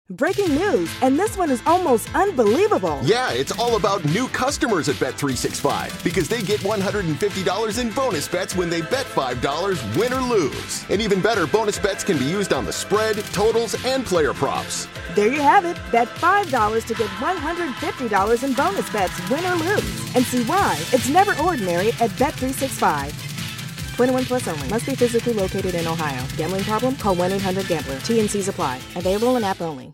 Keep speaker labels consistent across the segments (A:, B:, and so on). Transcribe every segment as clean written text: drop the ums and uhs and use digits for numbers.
A: Breaking news, and this one is almost unbelievable.
B: Yeah, it's all about new customers at Bet365 because they get $150 in bonus bets when they bet $5, win or lose. And even better, bonus bets can be used on the spread, totals, and player props.
A: There you have it. Bet $5 to get $150 in bonus bets, win or lose. And see why it's never ordinary at Bet365. 21 plus only. Must be physically located in Ohio. Gambling problem? Call 1-800-GAMBLER. TNCs apply. Available in app only.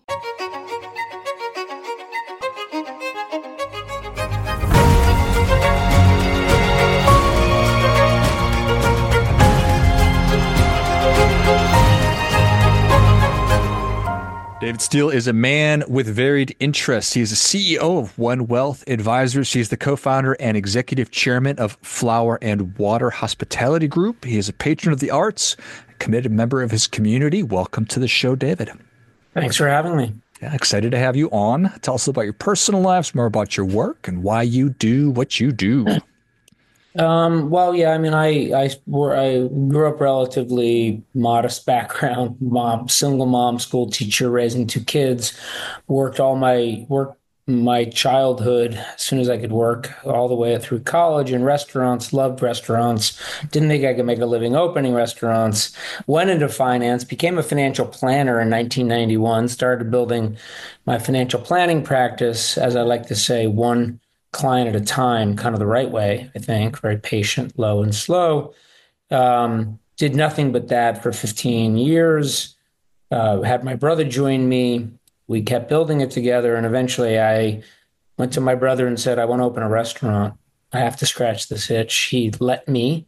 C: David Steele is a man with varied interests. He is the CEO of One Wealth Advisors. He's the co-founder and executive chairman of Flower and Water Hospitality Group. He is a patron of the arts, a committed member of his community. Welcome to the show, David.
D: Thanks for having me.
C: Yeah, excited to have you on. Tell us about your personal lives, more about your work, and why you do what you do.
D: Well, yeah, I mean, I grew up relatively modest background, single mom, school teacher, raising two kids, worked my childhood as soon as I could work all the way through college in restaurants, loved restaurants, didn't think I could make a living opening restaurants, went into finance, became a financial planner in 1991, started building my financial planning practice, as I like to say, one client at a time, kind of the right way, I think, very patient, low and slow. Did nothing but that for 15 years. Had my brother join me. We kept building it together. And eventually I went to my brother and said, I want to open a restaurant. I have to scratch this itch. He let me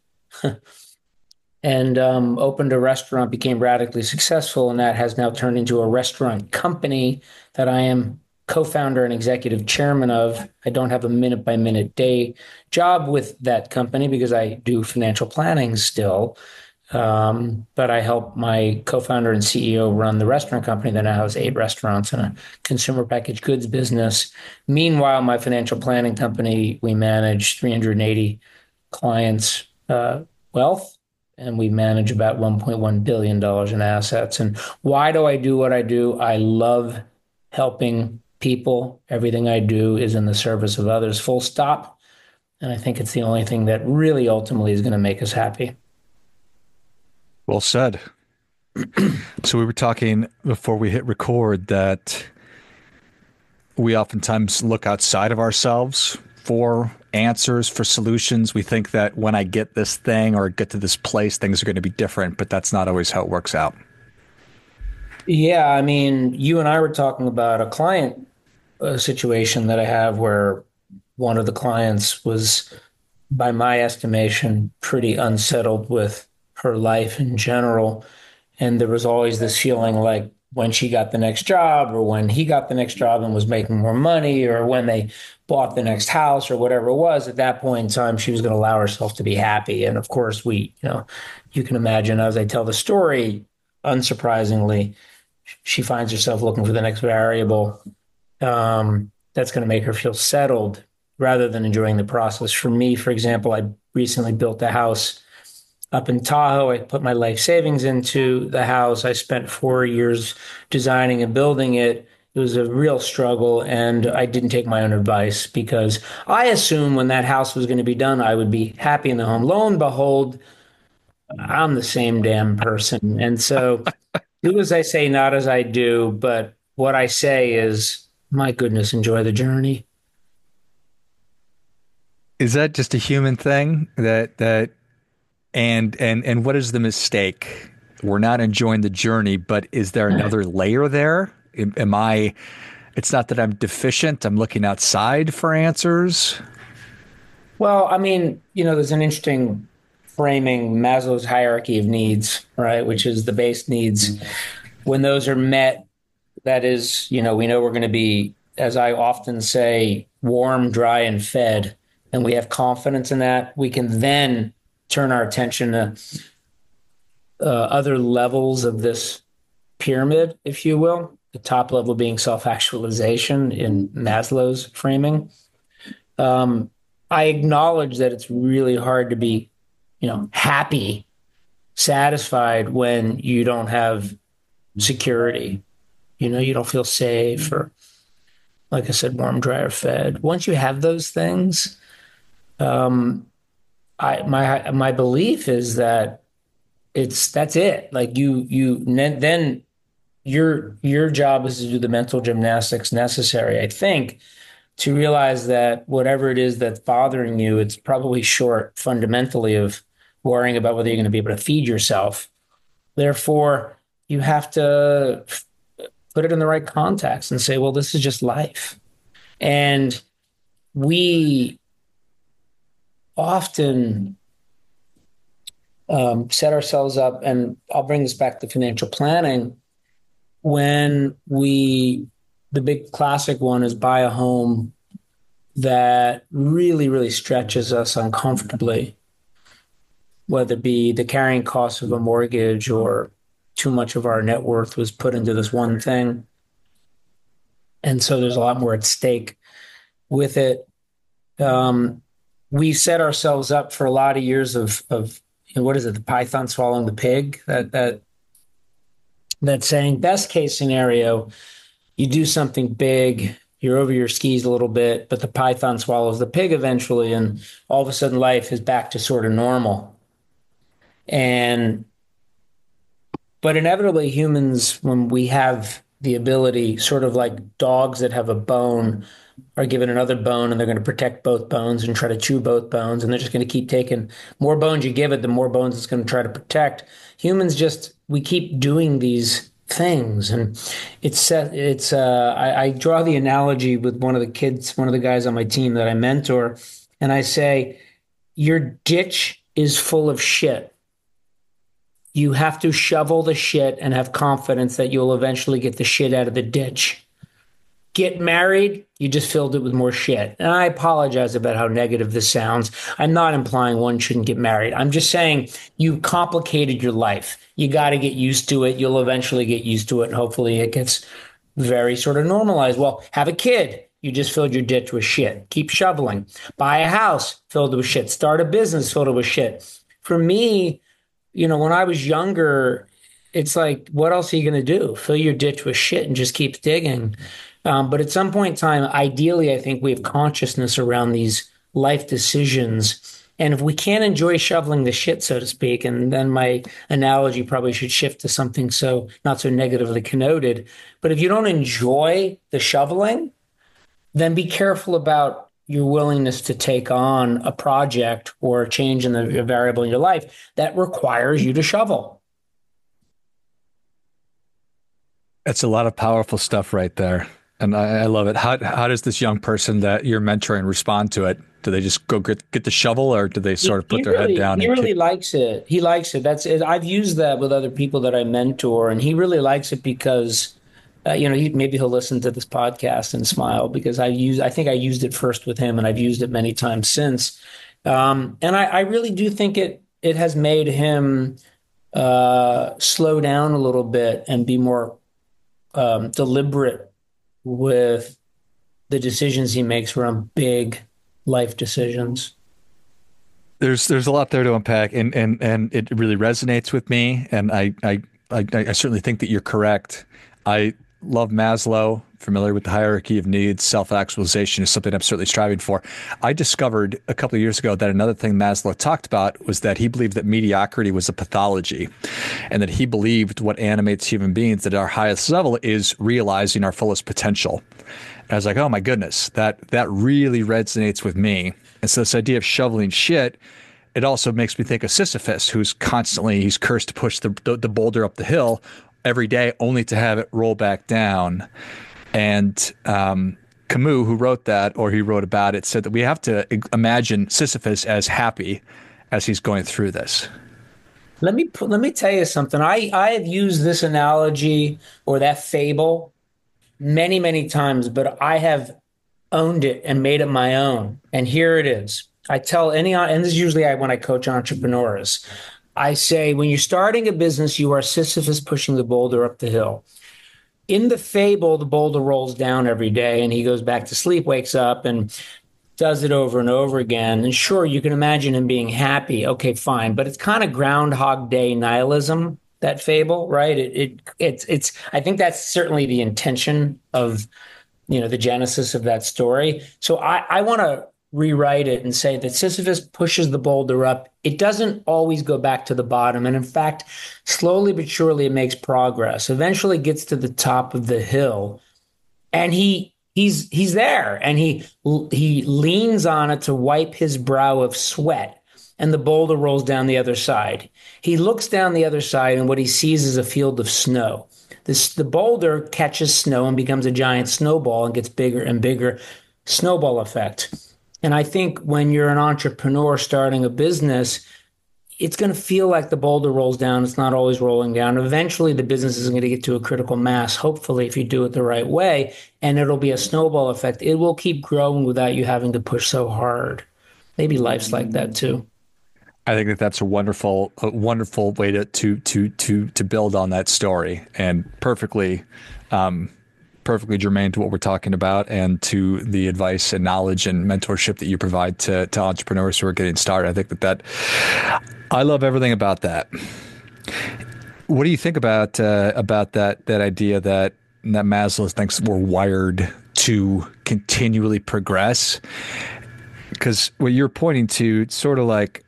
D: and opened a restaurant, became radically successful. And that has now turned into a restaurant company that I am co-founder and executive chairman of. I don't have a minute-by-minute day job with that company because I do financial planning still. But I help my co-founder and CEO run the restaurant company that now has 8 restaurants and a consumer packaged goods business. Meanwhile, my financial planning company, we manage 380 clients' wealth, and we manage about $1.1 billion in assets. And why do I do what I do? I love helping people. Everything I do is in the service of others, full stop. And I think it's the only thing that really ultimately is going to make us happy.
C: Well said. So we were talking before we hit record that we oftentimes look outside of ourselves for answers, for solutions. We think that when I get this thing or get to this place, things are going to be different, but that's not always how it works out.
D: Yeah, I mean, you and I were talking about a client situation that I have where one of the clients was, by my estimation, pretty unsettled with her life in general. And there was always this feeling like when she got the next job or when he got the next job and was making more money or when they bought the next house or whatever it was, at that point in time, she was going to allow herself to be happy. And of course, you can imagine as I tell the story, unsurprisingly, she finds herself looking for the next variable that's going to make her feel settled rather than enjoying the process. For me, for example, I recently built a house up in Tahoe. I put my life savings into the house. I spent 4 years designing and building it. It was a real struggle, and I didn't take my own advice because I assumed when that house was going to be done, I would be happy in the home. Lo and behold, I'm the same damn person. And so do as I say, not as I do. But what I say is, my goodness, enjoy the journey.
C: Is that just a human thing and what is the mistake? We're not enjoying the journey, but is there another layer there? It's not that I'm deficient. I'm looking outside for answers.
D: Well, I mean, there's an interesting framing, Maslow's hierarchy of needs, right? Which is the base needs. When those are met, that is, we know we're going to be, as I often say, warm, dry, and fed. And we have confidence in that. We can then turn our attention to other levels of this pyramid, if you will. The top level being self-actualization in Maslow's framing. I acknowledge that it's really hard to be, happy, satisfied when you don't have security. You don't feel safe, or like I said, warm, dry, or fed. Once you have those things, my belief is that that's it. Like then your job is to do the mental gymnastics necessary, I think, to realize that whatever it is that's bothering you, it's probably short fundamentally of worrying about whether you're going to be able to feed yourself. Therefore, you have to put it in the right context and say, well, this is just life. And we often set ourselves up, and I'll bring this back to financial planning, when the big classic one is buy a home that really, really stretches us uncomfortably, whether it be the carrying cost of a mortgage or too much of our net worth was put into this one thing. And so there's a lot more at stake with it. We set ourselves up for a lot of years of what is it, the python swallowing the pig? That saying, best case scenario, you do something big, you're over your skis a little bit, but the python swallows the pig eventually, and all of a sudden life is back to sort of normal. But inevitably humans, when we have the ability, sort of like dogs that have a bone, are given another bone and they're going to protect both bones and try to chew both bones, and they're just going to keep taking more bones you give it, the more bones it's going to try to protect. Humans we keep doing these things. And I draw the analogy with one of the guys on my team that I mentor, and I say, your ditch is full of shit. You have to shovel the shit and have confidence that you'll eventually get the shit out of the ditch. Get married, you just filled it with more shit. And I apologize about how negative this sounds. I'm not implying one shouldn't get married. I'm just saying you complicated your life. You got to get used to it. You'll eventually get used to it. And hopefully it gets very sort of normalized. Well, have a kid. You just filled your ditch with shit. Keep shoveling. Buy a house filled with shit. Start a business filled with shit. For me, when I was younger, it's like, what else are you going to do? Fill your ditch with shit and just keep digging. But at some point in time, ideally, I think we have consciousness around these life decisions. And if we can't enjoy shoveling the shit, so to speak, and then my analogy probably should shift to something so not so negatively connoted. But if you don't enjoy the shoveling, then be careful about your willingness to take on a project or a change in the variable in your life that requires you to shovel.
C: That's a lot of powerful stuff right there. And I love it. How does this young person that you're mentoring respond to it? Do they just go get the shovel, or do they sort of put their head down?
D: He really likes it. He likes it. That's it. I've used that with other people that I mentor, and he really likes it because, maybe he'll listen to this podcast and smile, because I think I used it first with him, and I've used it many times since. And I really do think it has made him slow down a little bit and be more deliberate with the decisions he makes around big life decisions.
C: There's a lot there to unpack, and it really resonates with me. And I certainly think that you're correct. I love Maslow, familiar with the hierarchy of needs. Self-actualization is something I'm certainly striving for. I discovered a couple of years ago that another thing Maslow talked about was that he believed that mediocrity was a pathology, and that he believed what animates human beings at our highest level is realizing our fullest potential. And I was like, oh my goodness, that really resonates with me. And so this idea of shoveling shit, it also makes me think of Sisyphus, he's cursed to push the boulder up the hill every day, only to have it roll back down. And Camus, who wrote that, or he wrote about it, said that we have to imagine Sisyphus as happy as he's going through this.
D: Let me tell you something. I have used this analogy or that fable many, many times, but I have owned it and made it my own. And here it is. I tell and this is usually when I coach entrepreneurs. I say, when you're starting a business, you are Sisyphus pushing the boulder up the hill. In the fable, the boulder rolls down every day and he goes back to sleep, wakes up, and does it over and over again. And sure, you can imagine him being happy. Okay, fine. But it's kind of Groundhog Day nihilism. that fable, right? It's I think that's certainly the intention of, the genesis of that story. So I want to rewrite it and say that Sisyphus pushes the boulder up. It doesn't always go back to the bottom. And in fact, slowly but surely it makes progress. Eventually gets to the top of the hill, and he's there, and he leans on it to wipe his brow of sweat, and the boulder rolls down the other side. He looks down the other side, and what he sees is a field of snow. The boulder catches snow and becomes a giant snowball and gets bigger and bigger. Snowball effect. And I think when you're an entrepreneur starting a business, it's going to feel like the boulder rolls down. It's not always rolling down. Eventually, the business is going to get to a critical mass, hopefully, if you do it the right way, and it'll be a snowball effect. It will keep growing without you having to push so hard. Maybe life's like that too.
C: I think that that's a wonderful way to build on that story, and perfectly germane to what we're talking about and to the advice and knowledge and mentorship that you provide to entrepreneurs who are getting started. I think that I love everything about that. What do you think about that idea that Maslow thinks we're wired to continually progress? Because what you're pointing to, it's sort of like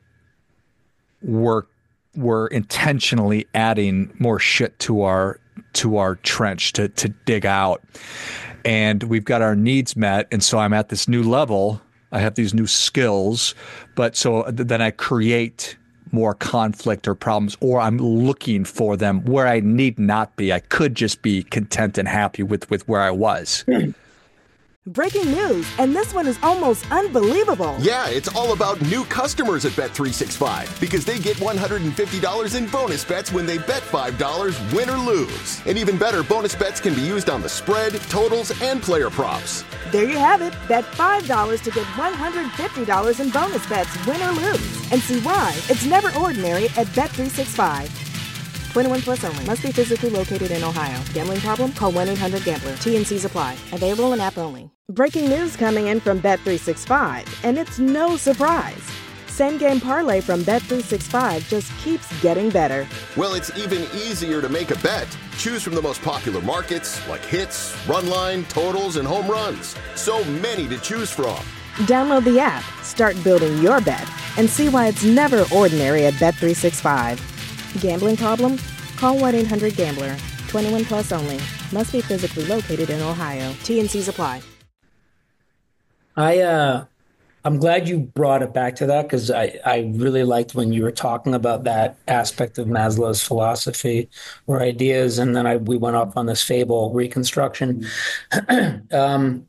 C: we're intentionally adding more shit to our trench to dig out, and we've got our needs met, and so I'm at this new level. I have these new skills, but so then I create more conflict or problems, or I'm looking for them where I need not be. I could just be content and happy with where I was.
A: Breaking news, and this one is almost unbelievable.
B: Yeah, it's all about new customers at Bet365 because they get $150 in bonus bets when they bet $5, win or lose. And even better, bonus bets can be used on the spread, totals, and player props.
A: There you have it. Bet $5 to get $150 in bonus bets, win or lose. And see why it's never ordinary at Bet365. 21 plus only. Must be physically located in Ohio. Gambling problem? Call 1-800-GAMBLER. T&Cs apply. Available in app only. Breaking news coming in from Bet365, and it's no surprise. Same game parlay from Bet365 just keeps getting better.
B: Well, it's even easier to make a bet. Choose from the most popular markets like hits, run line, totals, and home runs. So many to choose from.
A: Download the app, start building your bet, and see why it's never ordinary at Bet365. Gambling problem? Call 1-800-GAMBLER. 21 plus only. Must be physically located in Ohio. T&Cs apply.
D: I'm glad you brought it back to that, because I really liked when you were talking about that aspect of Maslow's philosophy or ideas, and then we went off on this fable reconstruction. I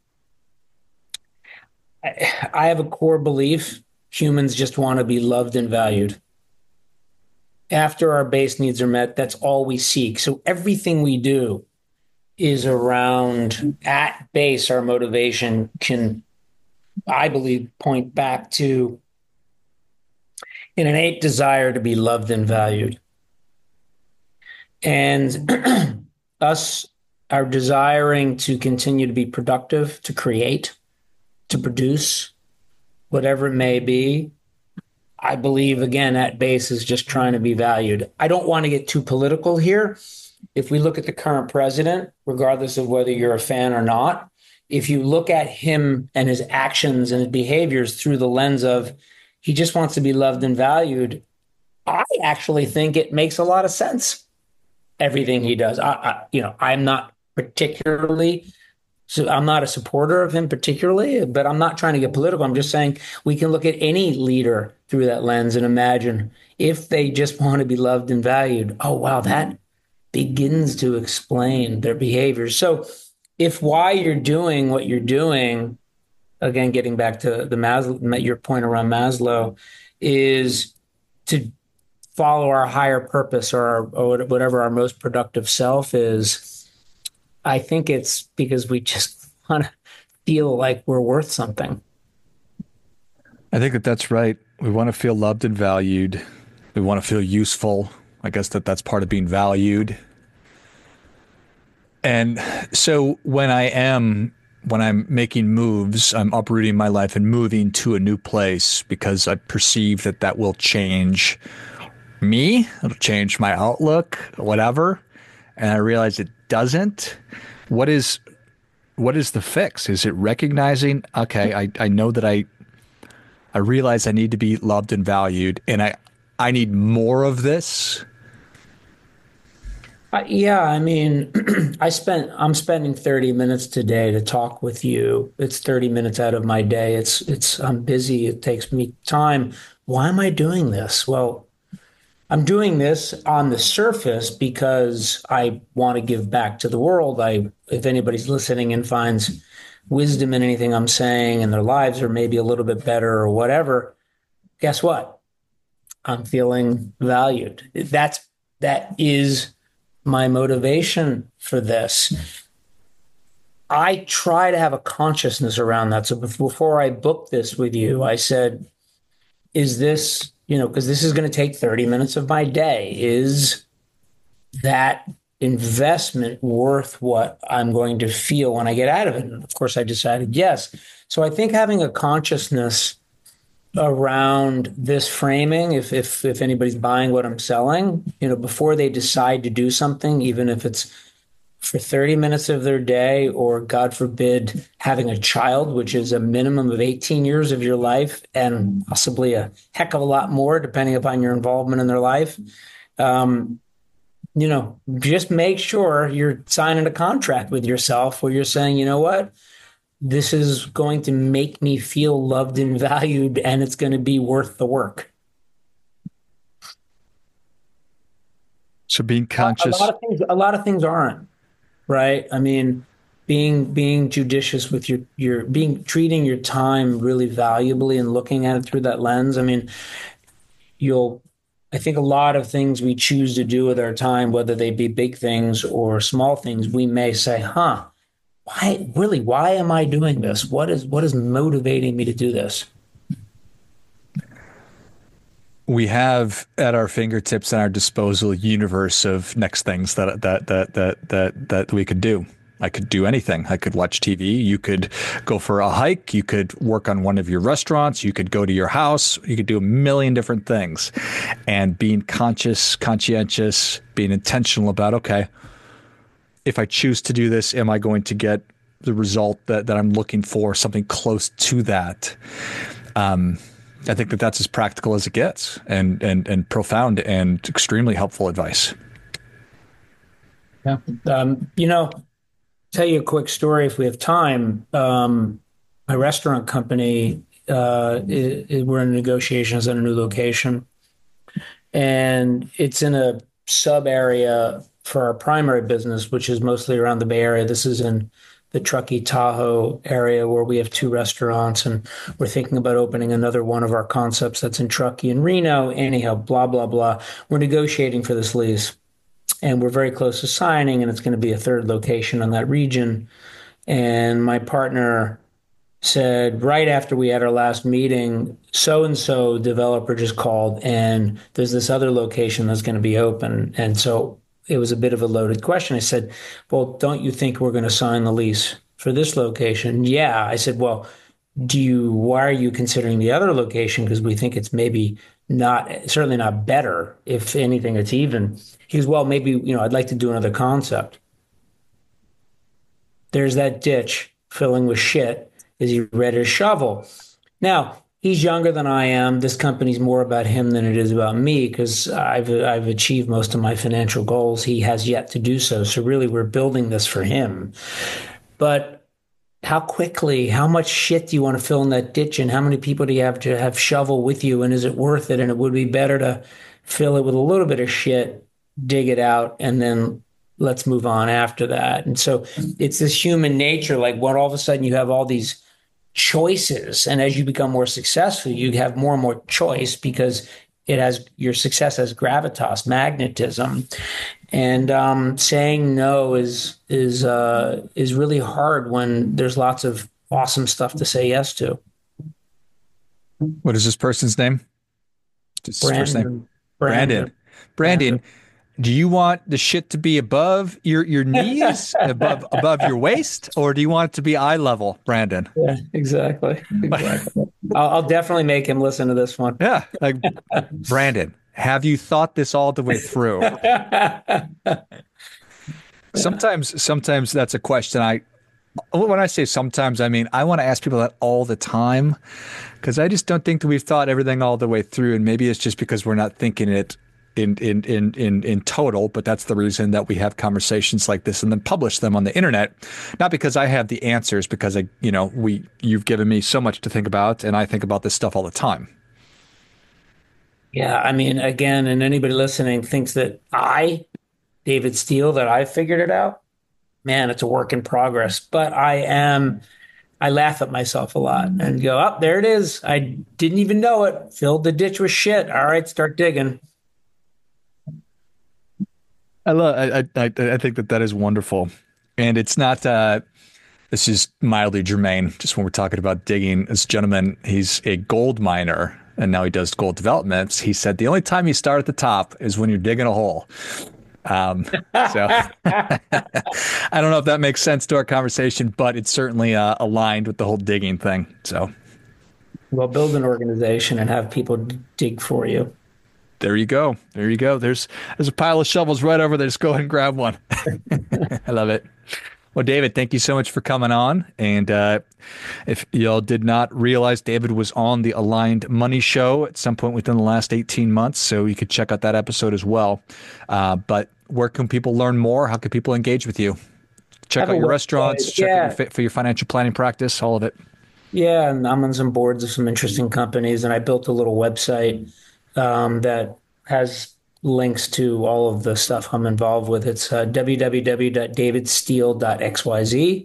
D: have a core belief: humans just want to be loved and valued. After our base needs are met, that's all we seek. So everything we do is around, at base, our motivation can, I believe, point back to an innate desire to be loved and valued. And us are desiring to continue to be productive, to create, to produce, whatever it may be. I believe, again, at base is just trying to be valued. I don't want to get too political here. If we look at the current president, regardless of whether you're a fan or not, if you look at him and his actions and his behaviors through the lens of he just wants to be loved and valued, I actually think it makes a lot of sense, everything he does. I'm not particularly... So I'm not a supporter of him particularly, but I'm not trying to get political. I'm just saying we can look at any leader through that lens and imagine if they just want to be loved and valued. Oh, wow, that begins to explain their behaviors. So if why you're doing what you're doing, again, getting back to your point around Maslow, is to follow our higher purpose or whatever our most productive self is, I think it's because we just want to feel like we're worth something.
C: I think that that's right. We want to feel loved and valued. We want to feel useful. I guess that's part of being valued. And so when I'm making moves, I'm uprooting my life and moving to a new place because I perceive that will change me. It'll change my outlook, whatever. And I realize it doesn't. What is the fix? Is it recognizing, okay, I know that I realize I need to be loved and valued, and I need more of this?
D: Yeah, I mean, I'm spending 30 minutes today to talk with you. It's 30 minutes out of my day. I'm busy. It takes me time. Why am I doing this? Well, I'm doing this on the surface because I want to give back to the world. If anybody's listening and finds wisdom in anything I'm saying and their lives are maybe a little bit better or whatever, guess what? I'm feeling valued. That is my motivation for this. I try to have a consciousness around that. So before I booked this with you, I said, is this, because this is going to take 30 minutes of my day, is that investment worth what I'm going to feel when I get out of it? And of course, I decided yes. So I think having a consciousness around this framing, if anybody's buying what I'm selling, before they decide to do something, even if it's for 30 minutes of their day, or God forbid, having a child, which is a minimum of 18 years of your life and possibly a heck of a lot more, depending upon your involvement in their life, just make sure you're signing a contract with yourself where you're saying, you know what? This is going to make me feel loved and valued, and it's going to be worth the work.
C: So being conscious.
D: A lot of things aren't, right? I mean, being judicious with your treating your time really valuably and looking at it through that lens. I mean, I think a lot of things we choose to do with our time, whether they be big things or small things, we may say, why am I doing this? What is motivating me to do this?
C: We have at our fingertips and our disposal a universe of next things that we could do. I could do anything. I could watch TV. You could go for a hike. You could work on one of your restaurants. You could go to your house. You could do a million different things. And being conscientious, being intentional about, okay, if I choose to do this, am I going to get the result that I'm looking for, something close to that? I think that's as practical as it gets, and profound and extremely helpful advice.
D: Yeah. Tell you a quick story if we have time. My restaurant company, we're in negotiations on a new location, and it's in a sub area for our primary business, which is mostly around the Bay Area. This is in the Truckee Tahoe area where we have 2 restaurants, and we're thinking about opening another one of our concepts that's in Truckee and Reno. Anyhow, blah, blah, blah. We're negotiating for this lease, and we're very close to signing, and it's going to be a 3rd location in that region. And my partner said, right after we had our last meeting, so-and-so developer just called, and there's this other location that's going to be open. And so it was a bit of a loaded question. I said, well, don't you think we're going to sign the lease for this location? Yeah. I said, well, why are you considering the other location? Because we think it's maybe certainly not better. If anything, it's even. He goes, well, maybe, I'd like to do another concept. There's that ditch filling with shit. Is he ready to shovel? Now, he's younger than I am. This company's more about him than it is about me because I've achieved most of my financial goals. He has yet to do so. So really, we're building this for him. But how quickly, how much shit do you want to fill in that ditch, and how many people do you have to have shovel with you, and is it worth it? And it would be better to fill it with a little bit of shit, dig it out, and then let's move on after that. And so it's this human nature, like when all of a sudden you have all these choices, and as you become more successful, you have more and more choice because your success has gravitas, magnetism, and saying no is really hard when there's lots of awesome stuff to say yes to.
C: What is this person's name? First name? Brandon. Brandon. Do you want the shit to be above your knees, above your waist, or do you want it to be eye level, Brandon?
D: Yeah, exactly. I'll definitely make him listen to this one.
C: Yeah, like Brandon, have you thought this all the way through? Sometimes that's a question when I say sometimes, I mean, I want to ask people that all the time because I just don't think that we've thought everything all the way through. And maybe it's just because we're not thinking it in total, but that's the reason that we have conversations like this and then publish them on the internet. Not because I have the answers, because you've given me so much to think about and I think about this stuff all the time.
D: Yeah, I mean, again, and anybody listening thinks that David Steele, that I figured it out. Man, it's a work in progress, but I laugh at myself a lot and go, oh, there it is. I didn't even know it. Filled the ditch with shit. All right, start digging.
C: I think that is wonderful. And it's not, this is mildly germane. Just when we're talking about digging, this gentleman, he's a gold miner and now he does gold developments. He said the only time you start at the top is when you're digging a hole. So I don't know if that makes sense to our conversation, but it's certainly aligned with the whole digging thing. So,
D: well, build an organization and have people dig for you.
C: There you go. There you go. There's a pile of shovels right over there. Just go ahead and grab one. I love it. Well, David, thank you so much for coming on. And if y'all did not realize, David was on the Aligned Money Show at some point within the last 18 months, so you could check out that episode as well. But where can people learn more? How can people engage with you? Check out your restaurants, check out for your financial planning practice, all of it.
D: Yeah, and I'm on some boards of some interesting companies, and I built a little website that has links to all of the stuff I'm involved with. It's www.davidsteele.xyz,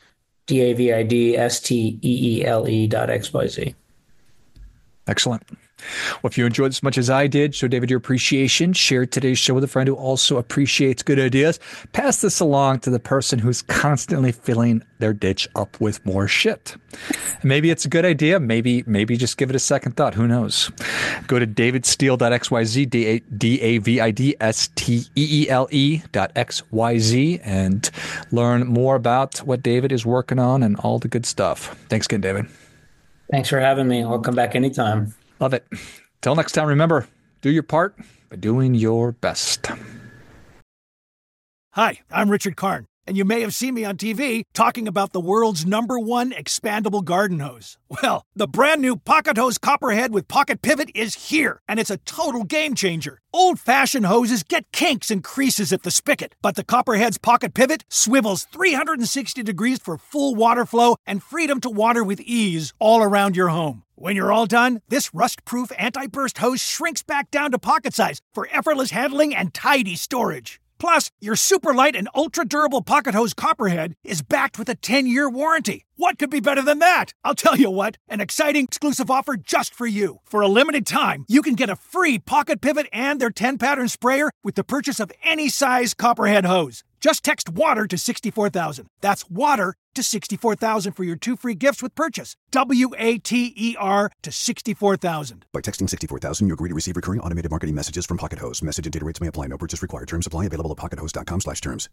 D: DAVIDSTEELE.xyz.
C: Excellent. Well, if you enjoyed as much as I did, show David your appreciation. Share today's show with a friend who also appreciates good ideas. Pass this along to the person who's constantly filling their ditch up with more shit. Maybe it's a good idea. Maybe just give it a second thought. Who knows? Go to davidsteele.xyz, DAVIDSTEELE.xyz, and learn more about what David is working on and all the good stuff. Thanks again, David.
D: Thanks for having me. I'll come back anytime.
C: Love it. Till next time, remember, do your part by doing your best.
E: Hi, I'm Richard Karn, and you may have seen me on TV talking about the world's #1 expandable garden hose. Well, the brand new Pocket Hose Copperhead with Pocket Pivot is here, and it's a total game changer. Old-fashioned hoses get kinks and creases at the spigot, but the Copperhead's Pocket Pivot swivels 360 degrees for full water flow and freedom to water with ease all around your home. When you're all done, this rust-proof anti-burst hose shrinks back down to pocket size for effortless handling and tidy storage. Plus, your super light and ultra-durable Pocket Hose Copperhead is backed with a 10-year warranty. What could be better than that? I'll tell you what, an exciting exclusive offer just for you. For a limited time, you can get a free Pocket Pivot and their 10-pattern sprayer with the purchase of any size Copperhead hose. Just text WATER to 64,000. That's WATER to 64,000 for your 2 free gifts with purchase. WATER to 64,000.
F: By texting 64,000, you agree to receive recurring automated marketing messages from Pocket Hose. Message and data rates may apply. No purchase required. Terms apply. Available at pockethose.com/terms.